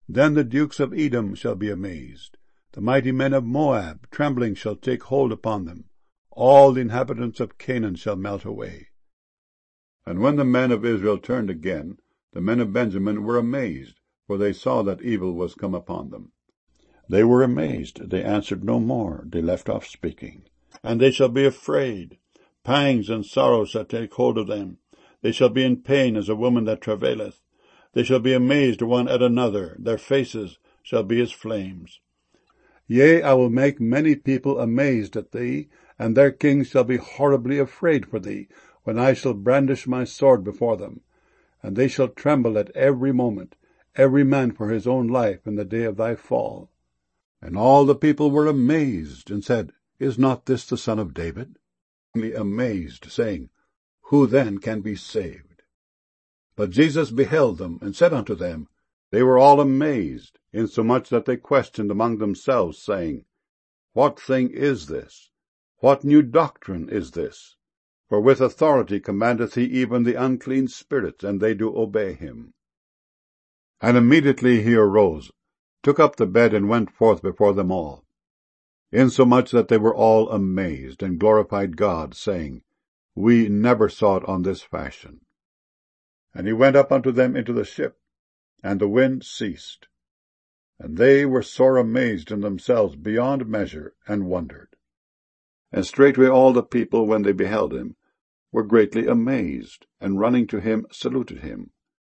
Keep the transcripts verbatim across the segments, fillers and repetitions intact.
Then the dukes of Edom shall be amazed. The mighty men of Moab, trembling, shall take hold upon them. All the inhabitants of Canaan shall melt away. And when the men of Israel turned again, the men of Benjamin were amazed, for they saw that evil was come upon them. They were amazed, they answered no more, they left off speaking. And they shall be afraid. Pangs and sorrows shall take hold of them. They shall be in pain as a woman that travaileth. They shall be amazed one at another. Their faces shall be as flames. Yea, I will make many people amazed at thee, and their kings shall be horribly afraid for thee, when I shall brandish my sword before them. And they shall tremble at every moment, every man for his own life in the day of thy fall. And all the people were amazed, and said, Is not this the son of David? Amazed, saying, Who then can be saved? But Jesus beheld them, and said unto them, They were all amazed, insomuch that they questioned among themselves, saying, What thing is this? What new doctrine is this? For with authority commandeth he even the unclean spirits, and they do obey him. And immediately he arose, took up the bed, and went forth before them all, insomuch that they were all amazed, and glorified God, saying, We never saw it on this fashion. And he went up unto them into the ship, and the wind ceased. And they were sore amazed in themselves beyond measure, and wondered. And straightway all the people, when they beheld him, were greatly amazed, and running to him saluted him.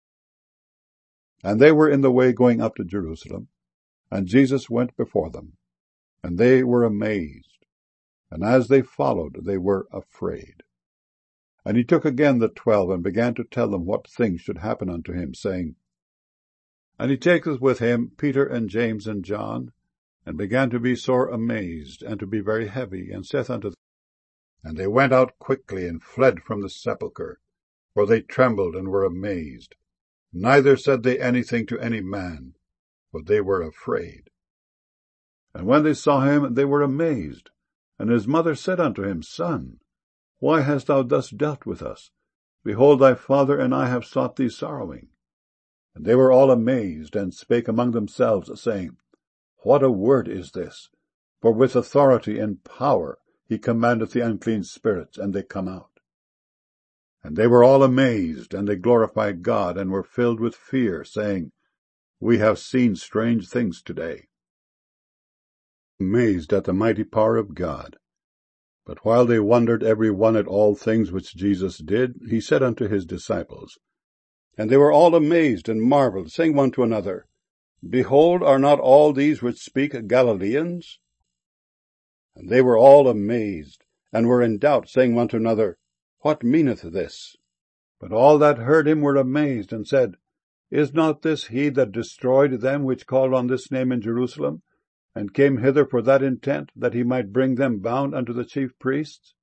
And they were in the way going up to Jerusalem, and Jesus went before them. And they were amazed, and as they followed, they were afraid. And he took again the twelve, and began to tell them what things should happen unto him, saying, And he taketh with him Peter and James and John, and began to be sore amazed, and to be very heavy, and saith unto them, And they went out quickly, and fled from the sepulchre, for they trembled and were amazed. Neither said they anything to any man, for they were afraid. And when they saw him, they were amazed. And his mother said unto him, Son, why hast thou thus dealt with us? Behold, thy father and I have sought thee sorrowing. And they were all amazed, and spake among themselves, saying, What a word is this? For with authority and power he commandeth the unclean spirits, and they come out. And they were all amazed, and they glorified God, and were filled with fear, saying, We have seen strange things today. Amazed at the mighty power of God. But while they wondered every one at all things which Jesus did, he said unto his disciples, And they were all amazed and marveled, saying one to another, Behold, are not all these which speak Galileans? And they were all amazed, and were in doubt, saying one to another, What meaneth this? But all that heard him were amazed, and said, Is not this he that destroyed them which called on this name in Jerusalem, and came hither for that intent, that he might bring them bound unto the chief priests?